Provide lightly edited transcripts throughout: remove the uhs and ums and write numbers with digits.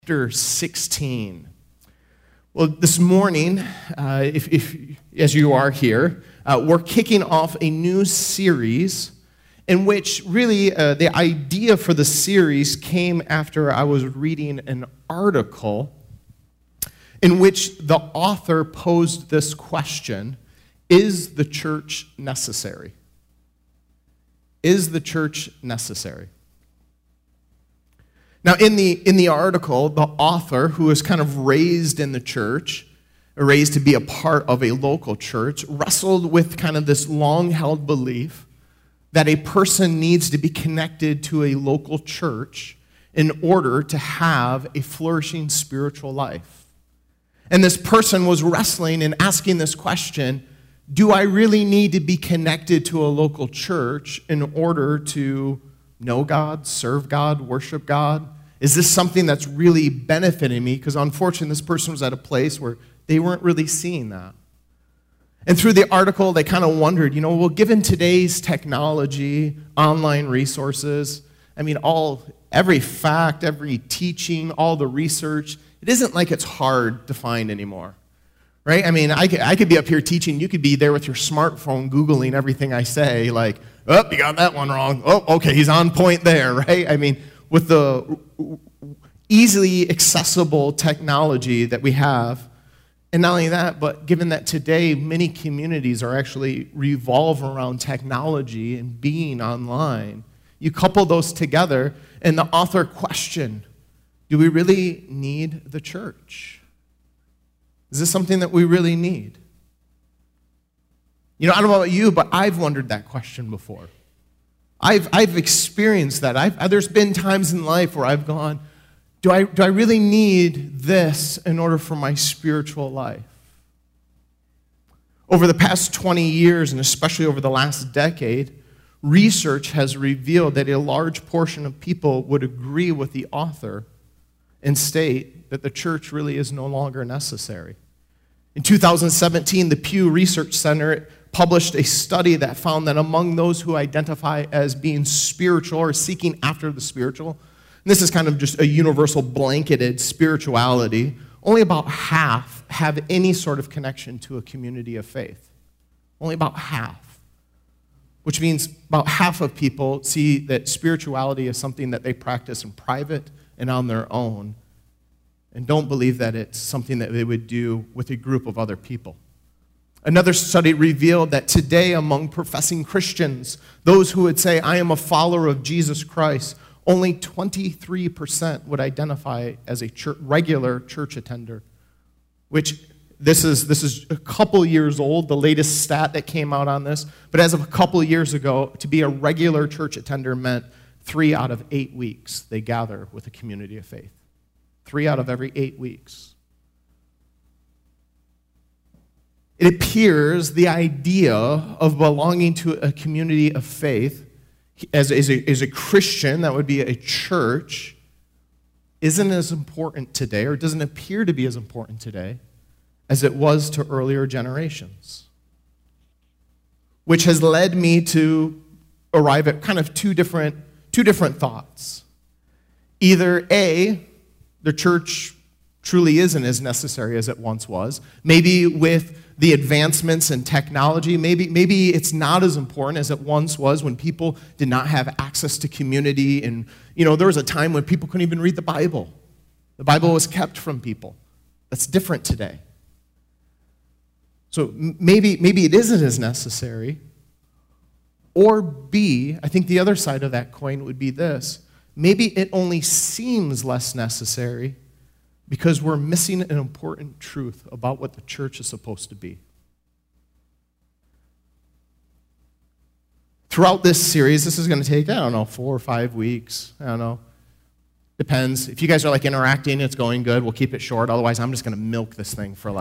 Chapter 16. Well, this morning, if as you are here, we're kicking off a new series in which really the idea for the series came after I was reading an article in which the author posed this question: is the church necessary? Is the church necessary? Now, in the article, the author, who was kind of raised in the church, raised to be a part of a local church, wrestled with kind of this long-held belief that a person needs to be connected to a local church in order to have a flourishing spiritual life. And this person was wrestling and asking this question: do I really need to be connected to a local church in order to know God, serve God, worship God? Is this something that's really benefiting me? Because unfortunately, this person was at a place where they weren't really seeing that. And through the article, they kind of wondered, well, given today's technology, online resources, every fact, every teaching, all the research, it isn't like it's hard to find anymore, right? I could be up here teaching. You could be there with your smartphone Googling everything I say, like, oh, you got that one wrong. Oh, okay, he's on point there, right? With the easily accessible technology that we have, and not only that, but given that today many communities are actually revolve around technology and being online, you couple those together, and the author questioned, do we really need the church? Is this something that we really need? I don't know about you, but I've wondered that question before. I've experienced that. There's been times in life where I've gone, do I really need this in order for my spiritual life? Over the past 20 years, and especially over the last decade, research has revealed that a large portion of people would agree with the author and state that the church really is no longer necessary. In 2017, the Pew Research Center published a study that found that among those who identify as being spiritual or seeking after the spiritual, and this is kind of just a universal blanketed spirituality, only about half have any sort of connection to a community of faith. Only about half. Which means about half of people see that spirituality is something that they practice in private and on their own, and don't believe that it's something that they would do with a group of other people. Another study revealed that today among professing Christians, those who would say, I am a follower of Jesus Christ, only 23% would identify as a regular church attender, which this is a couple years old, the latest stat that came out on this, but as of a couple years ago, to be a regular church attender meant 3 out of 8 weeks they gather with a community of faith. 3 out of every 8 weeks. It appears the idea of belonging to a community of faith as a Christian, that would be a church, isn't as important today, or doesn't appear to be as important today as it was to earlier generations. Which has led me to arrive at kind of two different thoughts. Either A, the church truly isn't as necessary as it once was. Maybe with the advancements in technology, maybe it's not as important as it once was when people did not have access to community. And, there was a time when people couldn't even read the Bible. The Bible was kept from people. That's different today. So maybe it isn't as necessary. Or B, I think the other side of that coin would be this. Maybe it only seems less necessary because we're missing an important truth about what the church is supposed to be. Throughout this series, this is going to take, 4 or 5 weeks. I don't know. Depends. If you guys are interacting, it's going good, we'll keep it short. Otherwise, I'm just going to milk this thing for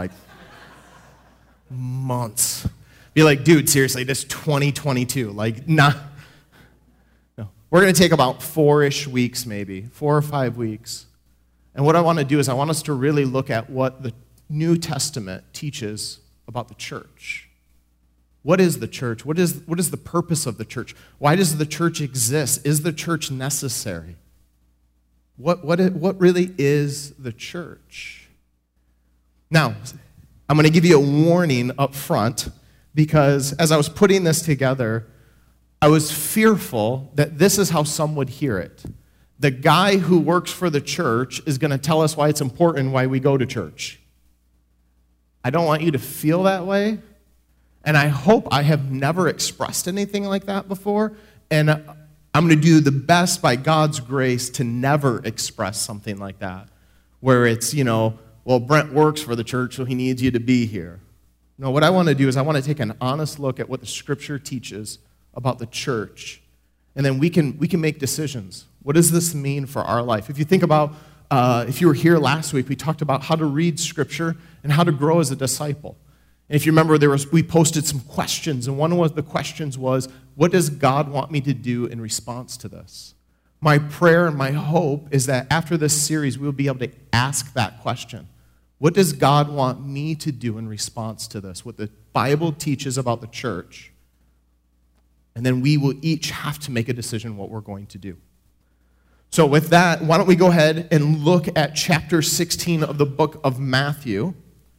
months. Be like, dude, seriously, this 2022. No. We're going to take about 4-ish weeks maybe, 4 or 5 weeks. And what I want to do is I want us to really look at what the New Testament teaches about the church. What is the church? What is the purpose of the church? Why does the church exist? Is the church necessary? What really is the church? Now, I'm going to give you a warning up front because as I was putting this together, I was fearful that this is how some would hear it. The guy who works for the church is going to tell us why it's important, why we go to church. I don't want you to feel that way, and I hope I have never expressed anything like that before, and I'm going to do the best by God's grace to never express something like that, where it's, well, Brent works for the church, so he needs you to be here. No, what I want to do is I want to take an honest look at what the Scripture teaches about the church, and then we can make decisions. What does this mean for our life? If you think about, if you were here last week, we talked about how to read Scripture and how to grow as a disciple. And if you remember, we posted some questions, and one of the questions was, what does God want me to do in response to this? My prayer and my hope is that after this series, we'll be able to ask that question. What does God want me to do in response to this? What the Bible teaches about the church. And then we will each have to make a decision what we're going to do. So with that, why don't we go ahead and look at chapter 16 of the book of Matthew.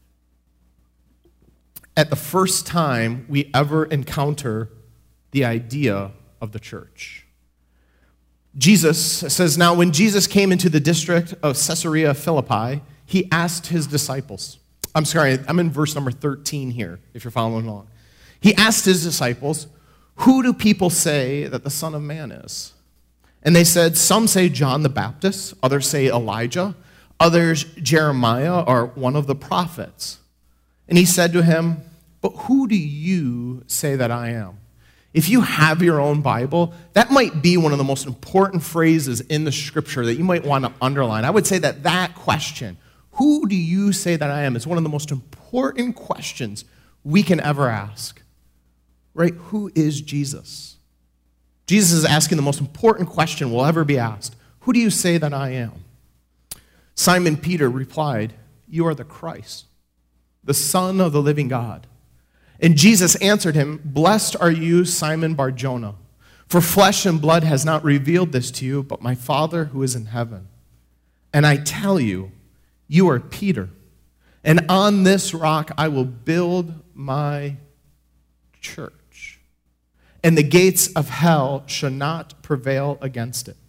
At the first time we ever encounter the idea of the church. Jesus says, now when Jesus came into the district of Caesarea Philippi, he asked his disciples. I'm sorry, I'm in verse number 13 here, if you're following along. He asked his disciples, who do people say that the Son of Man is? And they said, some say John the Baptist, others say Elijah, others Jeremiah or one of the prophets. And he said to him, but who do you say that I am? If you have your own Bible, that might be one of the most important phrases in the Scripture that you might want to underline. I would say that question, who do you say that I am, is one of the most important questions we can ever ask. Right? Who is Jesus? Jesus is asking the most important question we'll ever be asked. Who do you say that I am? Simon Peter replied, you are the Christ, the Son of the living God. And Jesus answered him, blessed are you, Simon Bar-Jonah, for flesh and blood has not revealed this to you, but my Father who is in heaven. And I tell you, you are Peter, and on this rock I will build my church, and the gates of hell shall not prevail against it.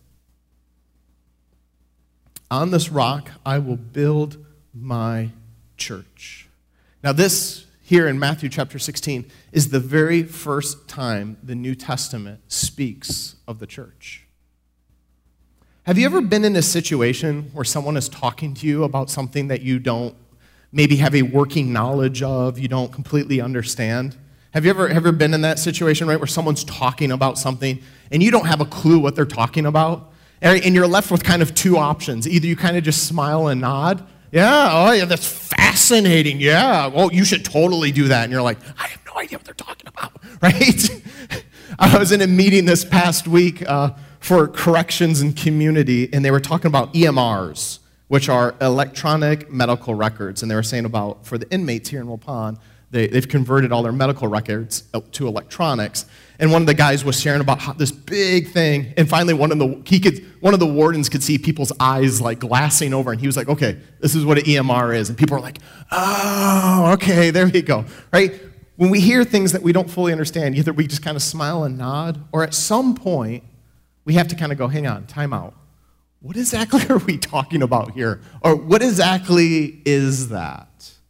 On this rock I will build my church. Now this here in Matthew chapter 16 is the very first time the New Testament speaks of the church. Have you ever been in a situation where someone is talking to you about something that you don't maybe have a working knowledge of, you don't completely understand? Have you ever been in that situation, right, where someone's talking about something and you don't have a clue what they're talking about? And you're left with kind of two options. Either you kind of just smile and nod. Yeah, oh yeah, that's fascinating. Yeah, well, you should totally do that. And you're like, I have no idea what they're talking about, right? I was in a meeting this past week for corrections and community, and they were talking about EMRs, which are electronic medical records. And they were saying about, for the inmates here in Waupun, they've converted all their medical records to electronics. And one of the guys was sharing about how this big thing, and finally one of the wardens could see people's eyes like glassing over, and he was like, okay, this is what an EMR is. And people are like, oh, okay, there you go, right? When we hear things that we don't fully understand, either we just kind of smile and nod, or at some point, we have to kind of go, hang on, time out. What exactly are we talking about here? Or what exactly is that?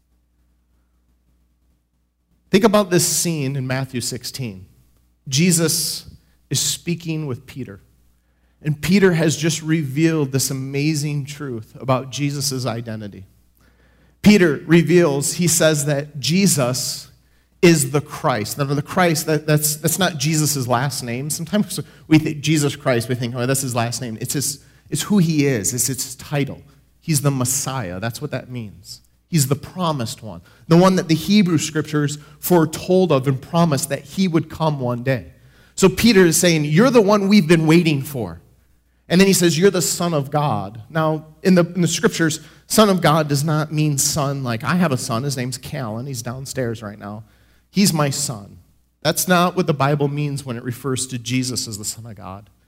Think about this scene in Matthew 16. Jesus is speaking with Peter. And Peter has just revealed this amazing truth about Jesus' identity. Peter reveals, he says that Jesus is the Christ. Now, the Christ, that's not Jesus' last name. Sometimes we think Jesus Christ, we think, oh, that's his last name. It's who he is. It's his title. He's the Messiah. That's what that means. He's the promised one, the one that the Hebrew Scriptures foretold of and promised that he would come one day. So Peter is saying, you're the one we've been waiting for. And then he says, you're the Son of God. Now, in the Scriptures, Son of God does not mean son like, I have a son, his name's Callan, he's downstairs right now. He's my son. That's not what the Bible means when it refers to Jesus as the Son of God.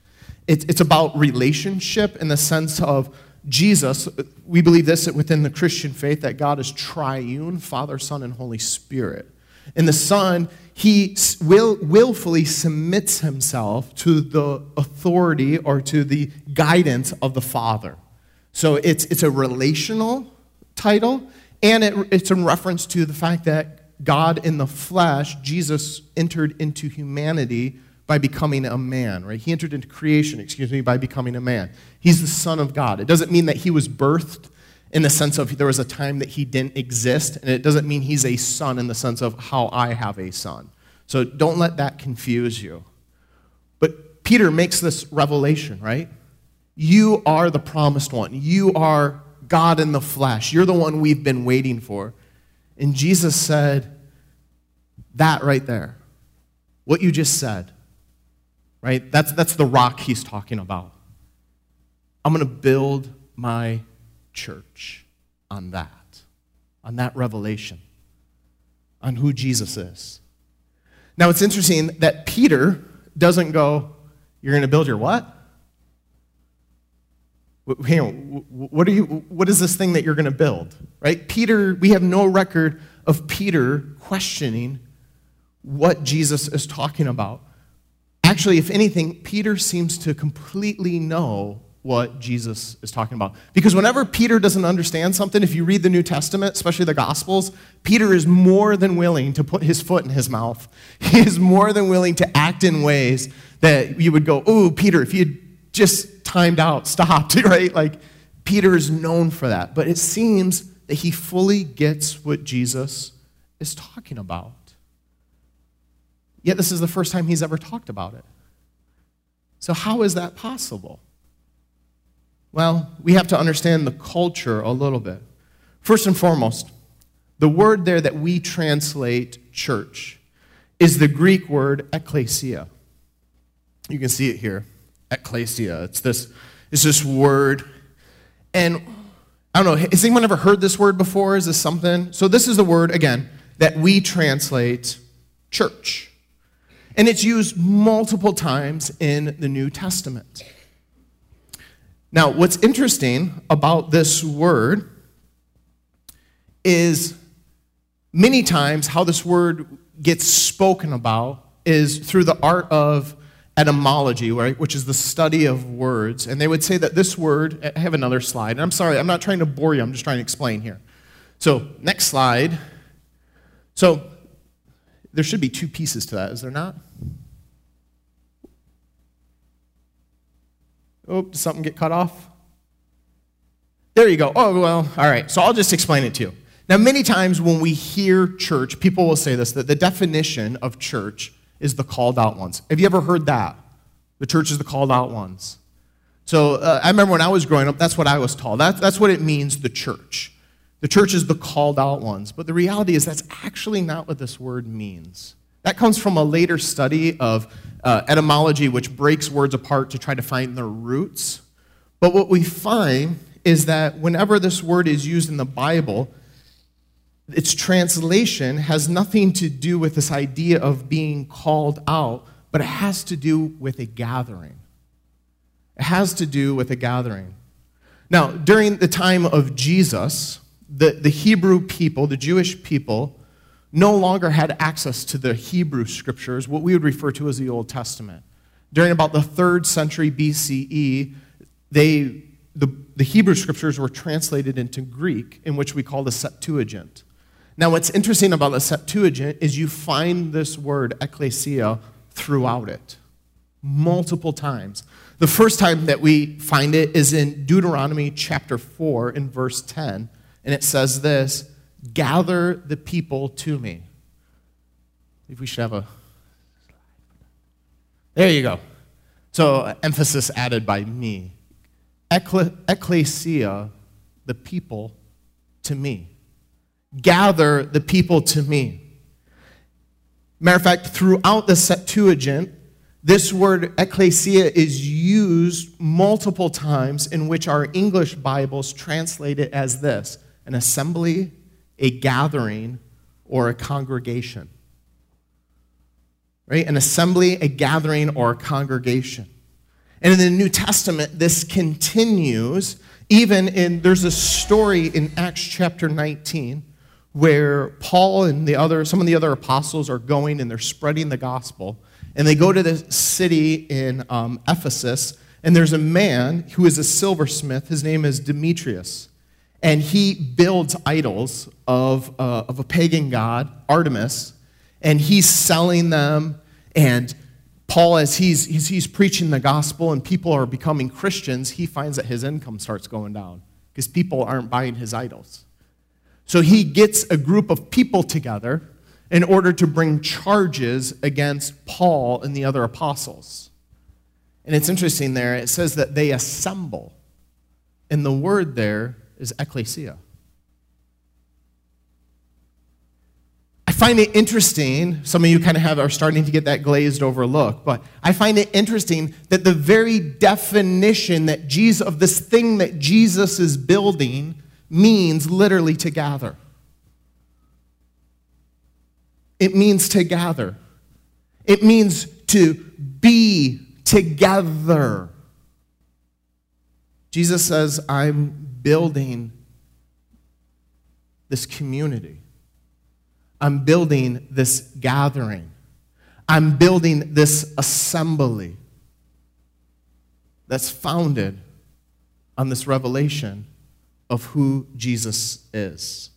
It's about relationship in the sense of Jesus. We believe this within the Christian faith, that God is triune, Father, Son, and Holy Spirit. And the Son, he willfully submits himself to the authority or to the guidance of the Father. So it's a relational title, and it's in reference to the fact that God in the flesh, Jesus, entered into humanity by becoming a man, right? He entered into creation, by becoming a man. He's the Son of God. It doesn't mean that he was birthed in the sense of there was a time that he didn't exist, and it doesn't mean he's a son in the sense of how I have a son. So don't let that confuse you. But Peter makes this revelation, right? You are the promised one. You are God in the flesh. You're the one we've been waiting for. And Jesus said, that right there, what you just said, right? That's the rock he's talking about. I'm going to build my church on that revelation, on who Jesus is. Now, it's interesting that Peter doesn't go, you're going to build your what? What is this thing that you're going to build? Right? Peter, we have no record of Peter questioning what Jesus is talking about. Actually, if anything, Peter seems to completely know what Jesus is talking about. Because whenever Peter doesn't understand something, if you read the New Testament, especially the Gospels, Peter is more than willing to put his foot in his mouth. He is more than willing to act in ways that you would go, oh, Peter, if you just timed out, stopped, right? Like, Peter is known for that. But it seems that he fully gets what Jesus is talking about. Yet this is the first time he's ever talked about it. So how is that possible? Well, we have to understand the culture a little bit. First and foremost, the word there that we translate church is the Greek word ekklesia. You can see it here, ekklesia. It's this word. And I don't know, has anyone ever heard this word before? Is this something? So this is the word, again, that we translate church. And it's used multiple times in the New Testament. Now, what's interesting about this word is many times how this word gets spoken about is through the art of etymology, right, which is the study of words. And they would say that this word, I have another slide, and I'm sorry, I'm not trying to bore you, I'm just trying to explain here. So, next slide. So, there should be two pieces to that, is there not? Oh, did something get cut off? There you go. Oh, well, all right. So I'll just explain it to you. Now, many times when we hear church, people will say this, that the definition of church is the called out ones. Have you ever heard that? The church is the called out ones. So I remember when I was growing up, that's what I was taught. That's what it means, the church. The church is the called out ones. But the reality is that's actually not what this word means. That comes from a later study of etymology, which breaks words apart to try to find their roots. But what we find is that whenever this word is used in the Bible, its translation has nothing to do with this idea of being called out, but it has to do with a gathering. It has to do with a gathering. Now, during the time of Jesus, the Hebrew people, the Jewish people, no longer had access to the Hebrew scriptures, what we would refer to as the Old Testament. During about the 3rd century BCE, the Hebrew scriptures were translated into Greek, in which we call the Septuagint. Now, what's interesting about the Septuagint is you find this word, ekklesia, throughout it, multiple times. The first time that we find it is in Deuteronomy chapter 4 in verse 10, and it says this, gather the people to me. If we should have a... There you go. So, emphasis added by me. Ekklesia, the people to me. Gather the people to me. Matter of fact, throughout the Septuagint, this word ekklesia is used multiple times in which our English Bibles translate it as this, an assembly, a gathering, or a congregation. Right? An assembly, a gathering, or a congregation. And in the New Testament, this continues. There's a story in Acts chapter 19 where Paul and some of the other apostles are going and they're spreading the gospel. And they go to the city in Ephesus, and there's a man who is a silversmith. His name is Demetrius. And he builds idols of a pagan god, Artemis, and he's selling them. And Paul, as he's preaching the gospel and people are becoming Christians, he finds that his income starts going down because people aren't buying his idols. So he gets a group of people together in order to bring charges against Paul and the other apostles. And it's interesting there, it says that they assemble. And the word there is ecclesia. I find it interesting, some of you kind of are starting to get that glazed over look, but I find it interesting that the very definition of this thing that Jesus is building means literally to gather. It means to gather. It means to be together. Jesus says, I'm building this community. I'm building this gathering. I'm building this assembly that's founded on this revelation of who Jesus is.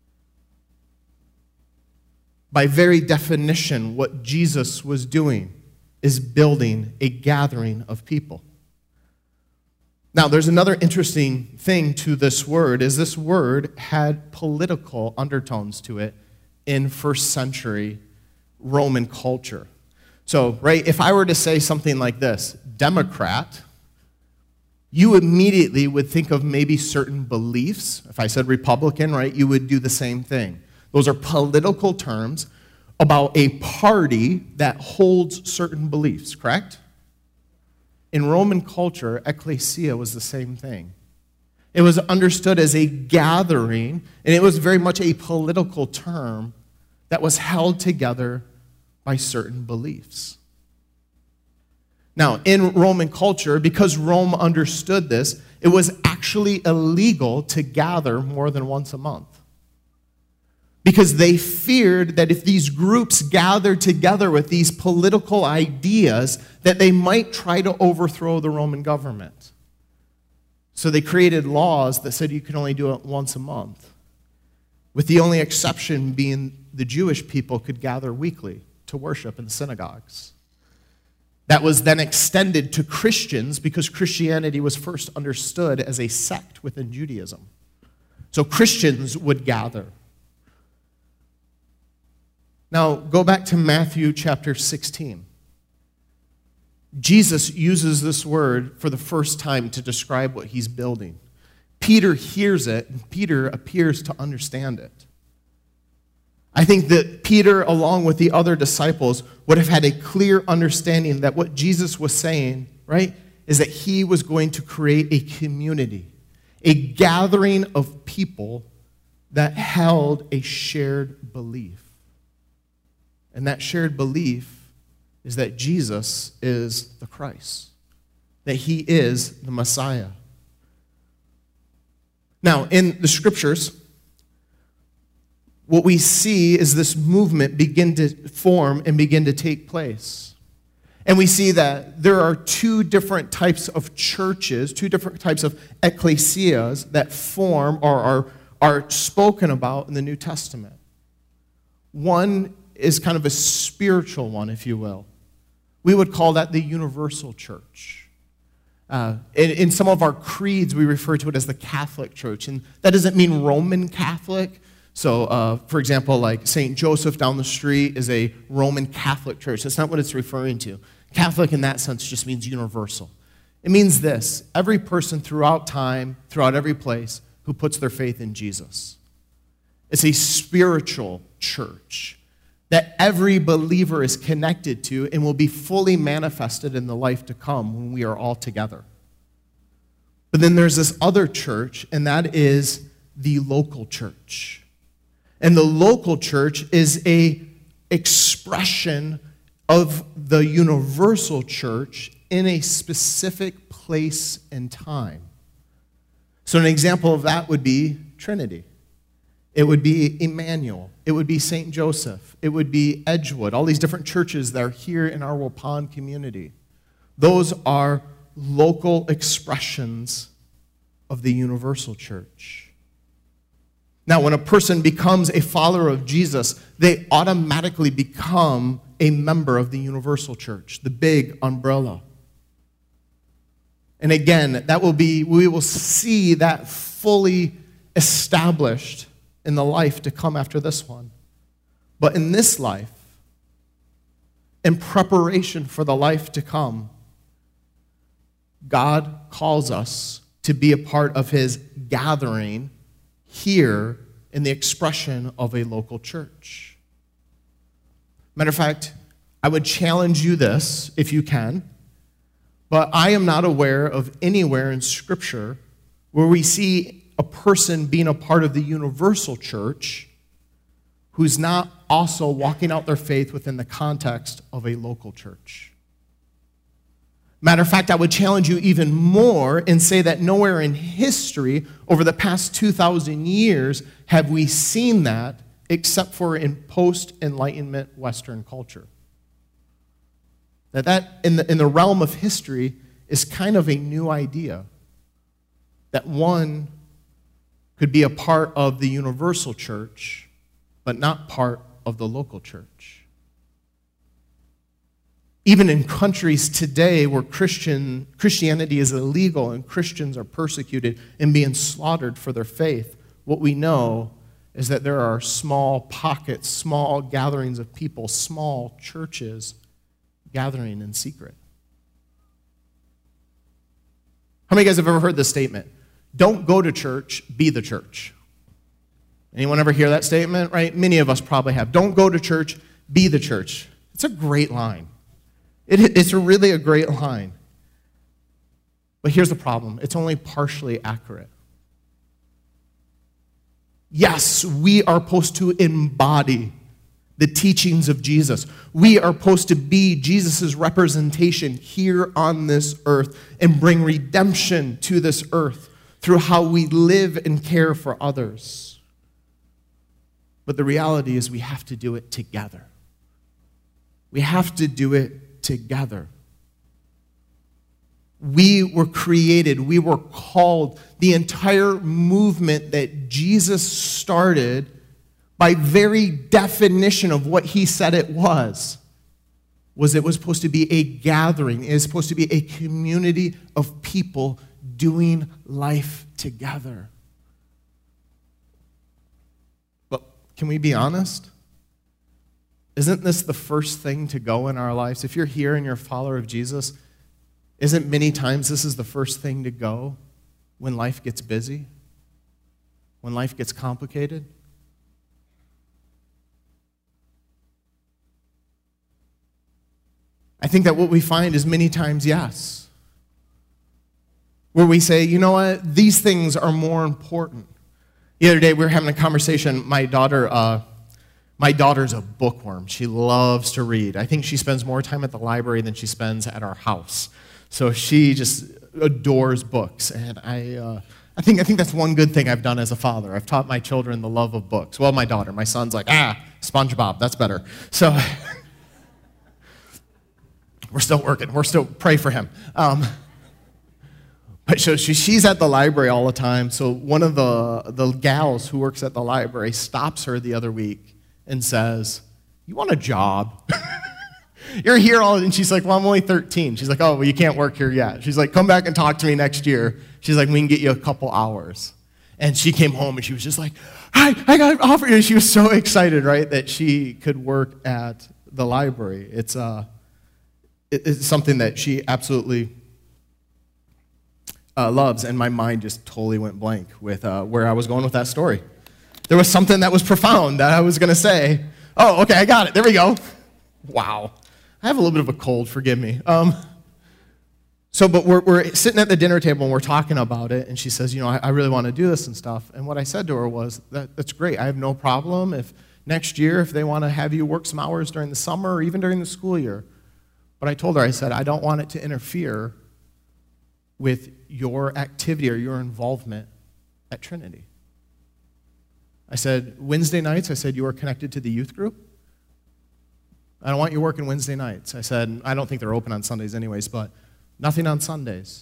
By very definition, what Jesus was doing is building a gathering of people. Now, there's another interesting thing to this word, is this word had political undertones to it in first century Roman culture. So, right, if I were to say something like this, Democrat, you immediately would think of maybe certain beliefs. If I said Republican, right, you would do the same thing. Those are political terms about a party that holds certain beliefs, correct? In Roman culture, ecclesia was the same thing. It was understood as a gathering, and it was very much a political term that was held together by certain beliefs. Now, in Roman culture, because Rome understood this, it was actually illegal to gather more than once a month. Because they feared that if these groups gathered together with these political ideas, that they might try to overthrow the Roman government. So they created laws that said you could only do it once a month, with the only exception being the Jewish people could gather weekly to worship in the synagogues. That was then extended to Christians because Christianity was first understood as a sect within Judaism. So Christians would gather. Now, go back to Matthew chapter 16. Jesus uses this word for the first time to describe what he's building. Peter hears it, and Peter appears to understand it. I think that Peter, along with the other disciples, would have had a clear understanding that what Jesus was saying, right, is that he was going to create a community, a gathering of people that held a shared belief. And that shared belief is that Jesus is the Christ, that he is the Messiah. Now, in the scriptures, what we see is this movement begin to form and begin to take place. And we see that there are two different types of churches, two different types of ecclesias that form or are spoken about in the New Testament. One is kind of a spiritual one, if you will. We would call that the universal church. In some of our creeds, we refer to it as the Catholic Church, and that doesn't mean Roman Catholic. So, for example, like St. Joseph down the street is a Roman Catholic church. That's not what it's referring to. Catholic in that sense just means universal. It means this: every person throughout time, throughout every place, who puts their faith in Jesus. It's a spiritual church that every believer is connected to and will be fully manifested in the life to come when we are all together. But then there's this other church, and that is the local church. And the local church is an expression of the universal church in a specific place and time. So an example of that would be Trinity. It would be Emmanuel. It would be St. Joseph. It would be Edgewood, all these different churches that are here in our Waupun community. Those are local expressions of the universal church. Now, when a person becomes a follower of Jesus, they automatically become a member of the universal church, the big umbrella. And again, we will see that fully established in the life to come after this one. But in this life, in preparation for the life to come, God calls us to be a part of his gathering here in the expression of a local church. Matter of fact, I would challenge you this, if you can, but I am not aware of anywhere in Scripture where we see a person being a part of the universal church who's not also walking out their faith within the context of a local church. Matter of fact, I would challenge you even more and say that nowhere in history over the past 2,000 years have we seen that except for in post-Enlightenment Western culture. That in the realm of history is kind of a new idea, that one could be a part of the universal church, but not part of the local church. Even in countries today where Christianity is illegal and Christians are persecuted and being slaughtered for their faith, what we know is that there are small pockets, small gatherings of people, small churches gathering in secret. How many of you guys have ever heard this statement? Don't go to church, be the church. Anyone ever hear that statement, right? Many of us probably have. Don't go to church, be the church. It's a great line. It's really a great line. But here's the problem. It's only partially accurate. Yes, we are supposed to embody the teachings of Jesus. We are supposed to be Jesus' representation here on this earth and bring redemption to this earth through how we live and care for others. But the reality is we have to do it together. We have to do it together. We were created, we were called, the entire movement that Jesus started, by very definition of what he said it was supposed to be a gathering. It is supposed to be a community of people doing life together. But can we be honest? Isn't this the first thing to go in our lives? If you're here and you're a follower of Jesus, isn't many times this is the first thing to go when life gets busy? When life gets complicated? I think that what we find is many times, yes, where we say, you know what, these things are more important. The other day we were having a conversation. My daughter's a bookworm. She loves to read. I think she spends more time at the library than she spends at our house. So she just adores books, and I think that's one good thing I've done as a father. I've taught my children the love of books. Well, my daughter, my son's like, SpongeBob, that's better. So we're still working. We're still pray for him. But so she's at the library all the time. So one of the gals who works at the library stops her the other week and says, "You want a job? You're here all," and she's like, "Well, I'm only 13. She's like, "Oh, well, you can't work here yet." She's like, "Come back and talk to me next year." She's like, "We can get you a couple hours." And she came home and she was just like, I got an offer. And she was so excited, right, that she could work at the library. It's something that she absolutely loves, and my mind just totally went blank with where I was going with that story. There was something that was profound that I was going to say. Oh, okay, I got it. There we go. Wow. I have a little bit of a cold, forgive me. But we're sitting at the dinner table and we're talking about it, and she says, you know, I really want to do this and stuff. And what I said to her was, that's great. I have no problem if next year, if they want to have you work some hours during the summer or even during the school year. But I told her, I said, I don't want it to interfere with your activity or your involvement at Trinity. I said, Wednesday nights, I said, you are connected to the youth group. I don't want you working Wednesday nights. I said, I don't think they're open on Sundays anyways, but nothing on Sundays.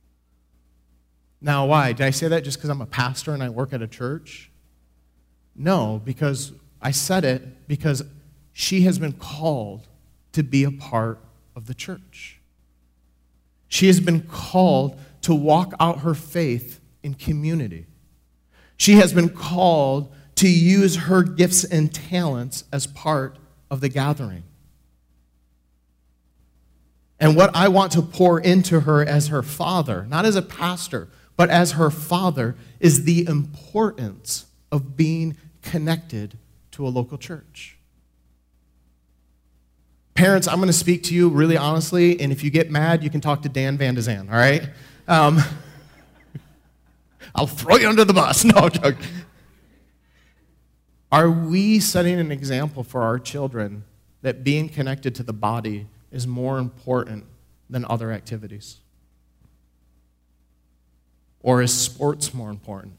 Now, why? Did I say that just because I'm a pastor and I work at a church? No, because I said it because she has been called to be a part of the church. She has been called to walk out her faith in community. She has been called to use her gifts and talents as part of the gathering. And what I want to pour into her as her father, not as a pastor, but as her father, is the importance of being connected to a local church. Parents, I'm going to speak to you really honestly, and if you get mad, you can talk to Dan Van de Zan, all right? I'll throw you under the bus. No, I'm joking. Are we setting an example for our children that being connected to the body is more important than other activities? Or is sports more important?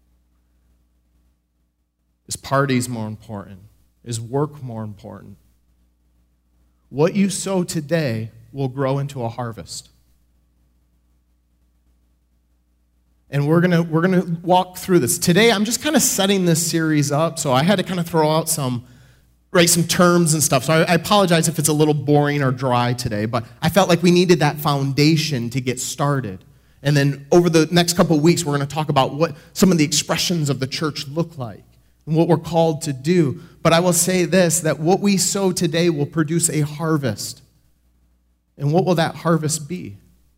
Is parties more important? Is work more important? What you sow today will grow into a harvest. And we're gonna walk through this. Today, I'm just kind of setting this series up, so I had to kind of throw out some terms and stuff. So I apologize if it's a little boring or dry today, but I felt like we needed that foundation to get started. And then over the next couple of weeks, we're going to talk about what some of the expressions of the church look like and what we're called to do. But I will say this, that what we sow today will produce a harvest. And what will that harvest be?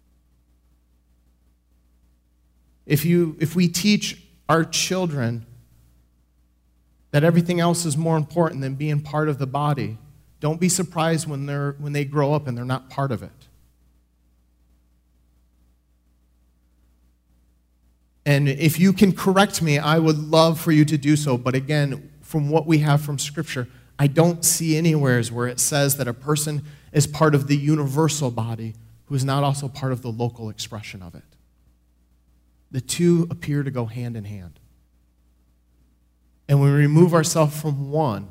If we teach our children that everything else is more important than being part of the body, don't be surprised when they grow up and they're not part of it. And if you can correct me, I would love for you to do so. But again, from what we have from Scripture, I don't see anywhere where it says that a person is part of the universal body who is not also part of the local expression of it. The two appear to go hand in hand. And when we remove ourselves from one,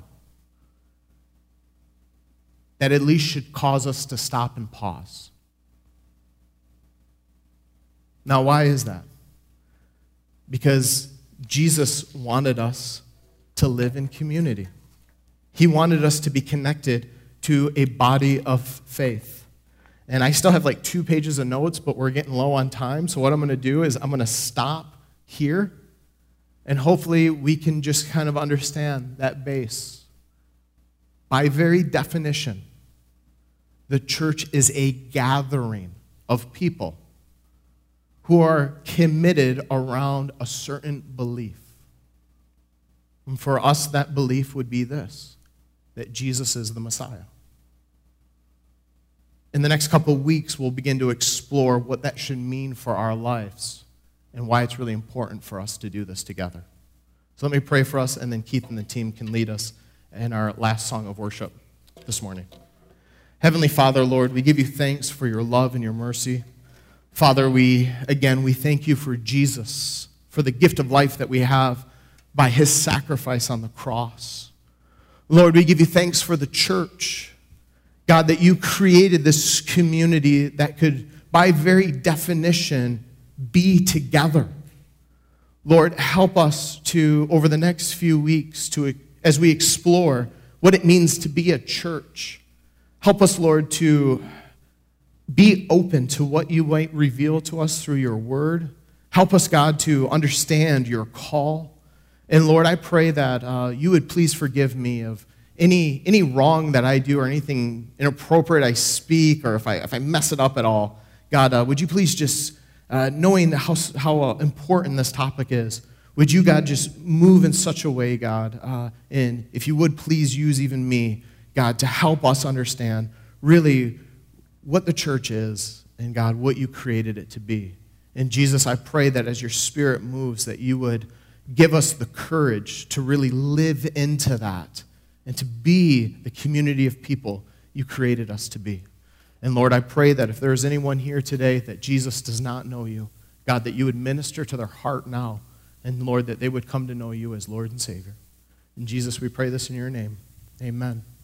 that at least should cause us to stop and pause. Now, why is that? Because Jesus wanted us to live in community. He wanted us to be connected to a body of faith. And I still have like 2 pages of notes, but we're getting low on time. So what I'm going to do is I'm going to stop here, and hopefully we can just kind of understand that base. By very definition, the church is a gathering of people who are committed around a certain belief. And for us, that belief would be this, that Jesus is the Messiah. In the next couple of weeks, we'll begin to explore what that should mean for our lives and why it's really important for us to do this together. So let me pray for us, and then Keith and the team can lead us in our last song of worship this morning. Heavenly Father, Lord, we give you thanks for your love and your mercy. Father, we thank you for Jesus, for the gift of life that we have by his sacrifice on the cross. Lord, we give you thanks for the church. God, that you created this community that could, by very definition, be together. Lord, help us to, over the next few weeks, as we explore what it means to be a church, help us, Lord, to be open to what you might reveal to us through your word. Help us, God, to understand your call. And Lord, I pray that you would please forgive me of any wrong that I do or anything inappropriate I speak, or if I mess it up at all. God, would you please just, knowing how important this topic is, would you, God, just move in such a way, God, and if you would please use even me, God, to help us understand really what the church is and, God, what you created it to be. And Jesus, I pray that as your Spirit moves, that you would give us the courage to really live into that and to be the community of people you created us to be. And Lord, I pray that if there is anyone here today that Jesus does not know you, God, that you would minister to their heart now. And Lord, that they would come to know you as Lord and Savior. In Jesus, we pray this in your name. Amen.